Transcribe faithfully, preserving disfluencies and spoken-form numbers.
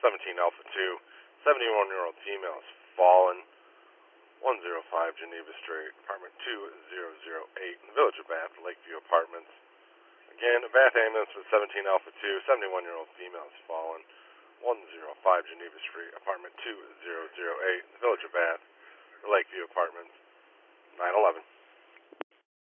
seventeen Alpha two, seventy-one-year-old female has fallen. one oh five Geneva Street, apartment two thousand eight, in the Village of Bath, Lakeview Apartments. Again, a Bath ambulance with seventeen Alpha two, seventy-one-year-old female has fallen. one oh five Geneva Street, apartment two thousand eight, in the Village of Bath, Lakeview Apartments. nine eleven.